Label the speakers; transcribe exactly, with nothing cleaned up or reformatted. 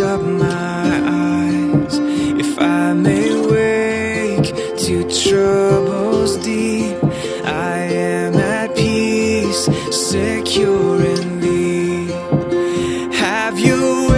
Speaker 1: up my eyes, if I may wake to troubles deep, I am at peace, secure in thee. Have you